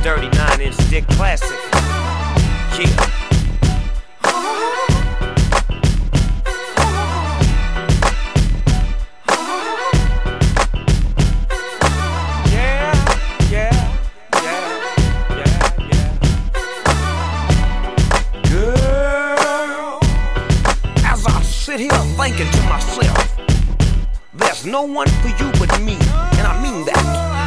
dirty 9-inch dick classic. Yeah. Sit here thinking to myself, there's no one for you but me, and I mean that.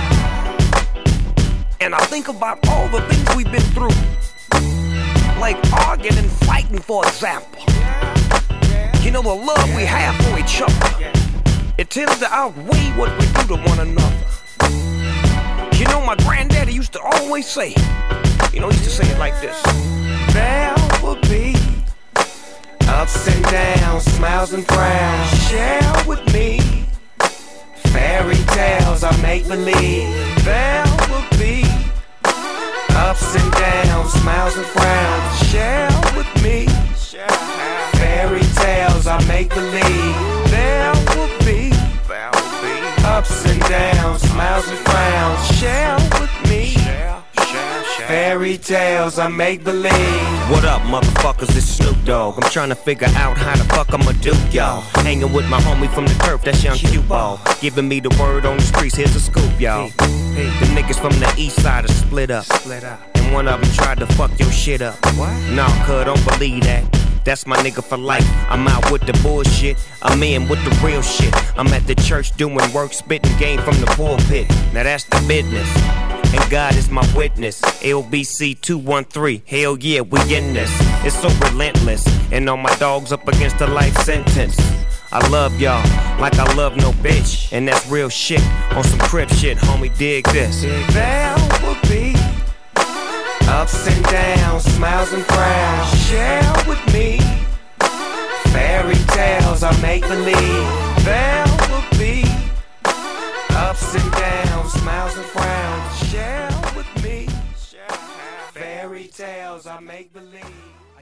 And I think about all the things we've been through, like arguing and fighting, for example. You know, the love we have for each other, it tends to outweigh what we do to one another. You know, my granddaddy used to always say, he used to say it like this: there will be ups and downs, smiles and frowns. Share with me fairy tales are make-believe. There will be ups and downs, smiles and frowns. Share with me fairy tales are make-believe. There will be ups and downs, smiles and frowns. Share with me fairy tales I make believe. What up, motherfuckers? It's Snoop Dogg. I'm trying to figure out how the fuck I'ma do, y'all. Hanging with my homie from the turf, that's Young Q-Ball. Giving me the word on the streets, here's a scoop, y'all. The niggas from the east side are split up. And one of them tried to fuck your shit up. Nah, cuz, don't believe that. That's my nigga for life. I'm out with the bullshit, I'm in with the real shit. I'm at the church doing work, spitting game from the pulpit. Now that's the business, and God is my witness. LBC 213, hell yeah, we in this. It's so relentless, and all my dogs up against a life sentence. I love y'all like I love no bitch, and that's real shit on some crib shit, homie, dig this. There will be ups and downs, smiles and frowns. Share with me fairy tales I make believe. There will be ups and downs, smiles and frowns. Share with me fairy tales I make believe.